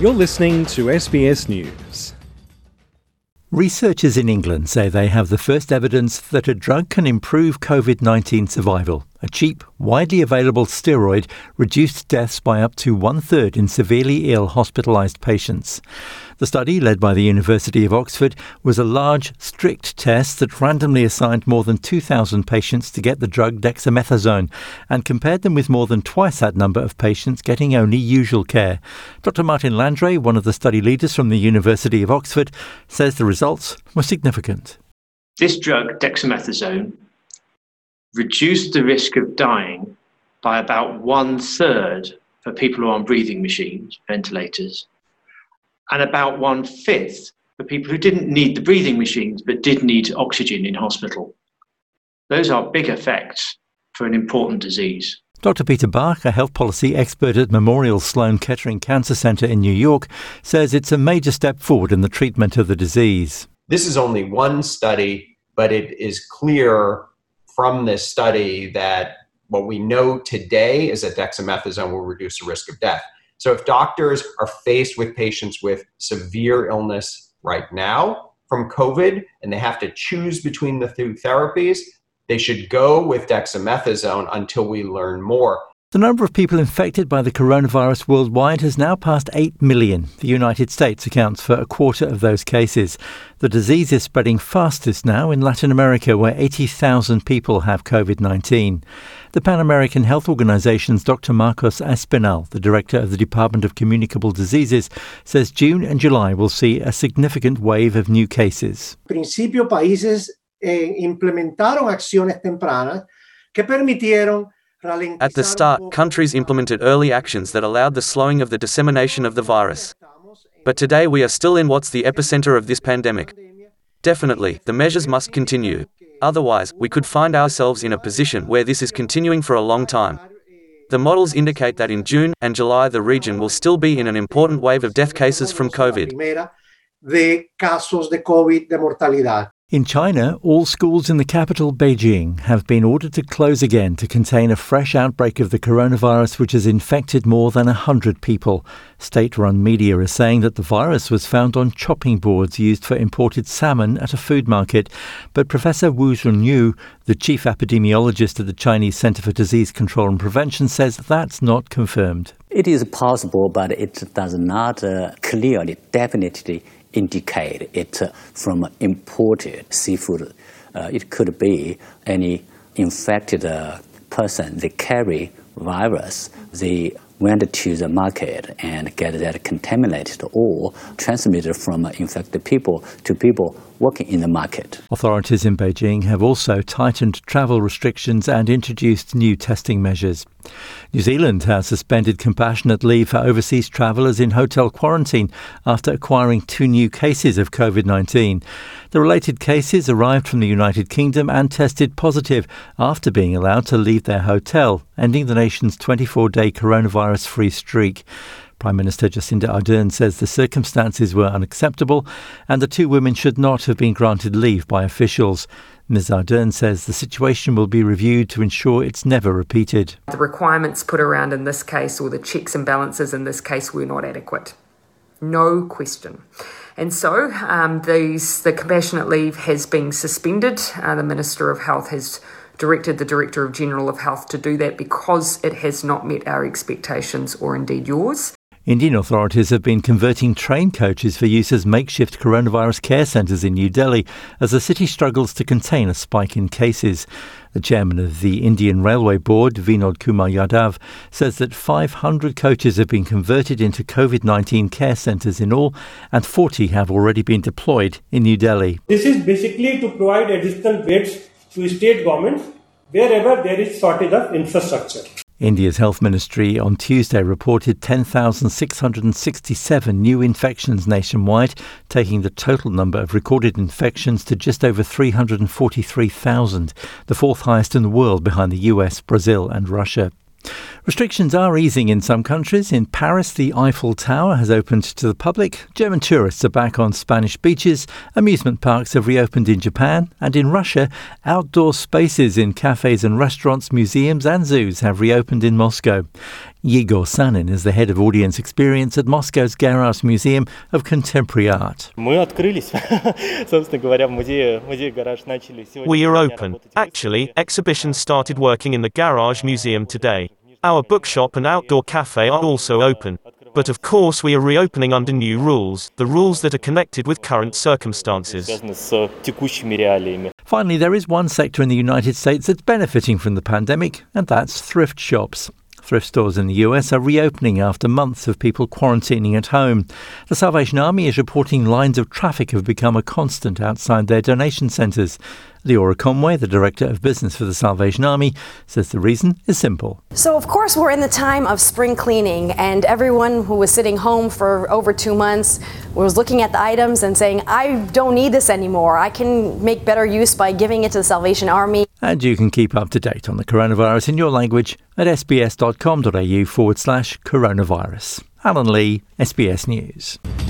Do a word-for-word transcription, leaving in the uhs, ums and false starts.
You're listening to S B S News. Researchers in England say they have the first evidence that a drug can improve COVID nineteen survival. A cheap, widely available steroid reduced deaths by up to one-third in severely ill hospitalised patients. The study, led by the University of Oxford, was a large, strict test that randomly assigned more than two thousand patients to get the drug dexamethasone and compared them with more than twice that number of patients getting only usual care. Doctor Martin Landray, one of the study leaders from the University of Oxford, says the results were significant. This drug, dexamethasone, reduced the risk of dying by about one-third for people who are on breathing machines, ventilators, and about one-fifth for people who didn't need the breathing machines but did need oxygen in hospital. Those are big effects for an important disease. Doctor Peter Bach, a health policy expert at Memorial Sloan Kettering Cancer Center in New York, says it's a major step forward in the treatment of the disease. This is only one study, but it is clear from this study that what we know today is that dexamethasone will reduce the risk of death. So if doctors are faced with patients with severe illness right now from COVID and they have to choose between the two therapies, they should go with dexamethasone until we learn more. The number of people infected by the coronavirus worldwide has now passed eight million. The United States accounts for a quarter of those cases. The disease is spreading fastest now in Latin America, where eighty thousand people have COVID nineteen. The Pan American Health Organization's Doctor Marcos Espinal, the director of the Department of Communicable Diseases, says June and July will see a significant wave of new cases. Principio, países eh, implementaron acciones tempranas que permitieron. At the start, countries implemented early actions that allowed the slowing of the dissemination of the virus. But today we are still in what's the epicenter of this pandemic. Definitely, the measures must continue. Otherwise, we could find ourselves in a position where this is continuing for a long time. The models indicate that in June and July the region will still be in an important wave of death cases from COVID. In China, all schools in the capital, Beijing, have been ordered to close again to contain a fresh outbreak of the coronavirus which has infected more than one hundred people. State-run media are saying that the virus was found on chopping boards used for imported salmon at a food market. But Professor Wu Zhongyu, the chief epidemiologist at the Chinese Center for Disease Control and Prevention, says that's not confirmed. It is possible, but it does not uh, clearly, definitely indicate it uh, from imported seafood. Uh, it could be any infected uh, person. They carry virus. They went to the market and get that contaminated or transmitted from infected people to people working in the market. Authorities in Beijing have also tightened travel restrictions and introduced new testing measures. New Zealand has suspended compassionate leave for overseas travellers in hotel quarantine after acquiring two new cases of COVID nineteen. The related cases arrived from the United Kingdom and tested positive after being allowed to leave their hotel, ending the nation's twenty-four day coronavirus-free streak. Prime Minister Jacinda Ardern says the circumstances were unacceptable and the two women should not have been granted leave by officials. Miz Ardern says the situation will be reviewed to ensure it's never repeated. The requirements put around in this case, or the checks and balances in this case, were not adequate. No question. And so um, these, the compassionate leave has been suspended. Uh, the Minister of Health has directed the Director of General of Health to do that because it has not met our expectations or indeed yours. Indian authorities have been converting train coaches for use as makeshift coronavirus care centres in New Delhi as the city struggles to contain a spike in cases. The chairman of the Indian Railway Board, Vinod Kumar Yadav, says that five hundred coaches have been converted into COVID nineteen care centres in all, and forty have already been deployed in New Delhi. This is basically to provide additional beds to state governments wherever there is shortage of infrastructure. India's Health Ministry on Tuesday reported ten thousand six hundred sixty-seven new infections nationwide, taking the total number of recorded infections to just over three hundred forty-three thousand, the fourth highest in the world behind the U S, Brazil and Russia. Restrictions are easing in some countries. In Paris, the Eiffel Tower has opened to the public. German tourists are back on Spanish beaches. Amusement parks have reopened in Japan. And in Russia, outdoor spaces in cafes and restaurants, museums and zoos have reopened in Moscow. Yegor Sanin is the head of audience experience at Moscow's Garage Museum of Contemporary Art. We are open. Actually, exhibitions started working in the Garage Museum today. Our bookshop and outdoor cafe are also open. But of course we are reopening under new rules, the rules that are connected with current circumstances. Finally, there is one sector in the United States that's benefiting from the pandemic, and that's thrift shops. Thrift stores in the U S are reopening after months of people quarantining at home. The Salvation Army is reporting lines of traffic have become a constant outside their donation centres. Leora Conway, the Director of Business for the Salvation Army, says the reason is simple. So, of course, we're in the time of spring cleaning, and everyone who was sitting home for over two months was looking at the items and saying, I don't need this anymore. I can make better use by giving it to the Salvation Army. And you can keep up to date on the coronavirus in your language at sbs.com.au forward slash coronavirus. Alan Lee, S B S News.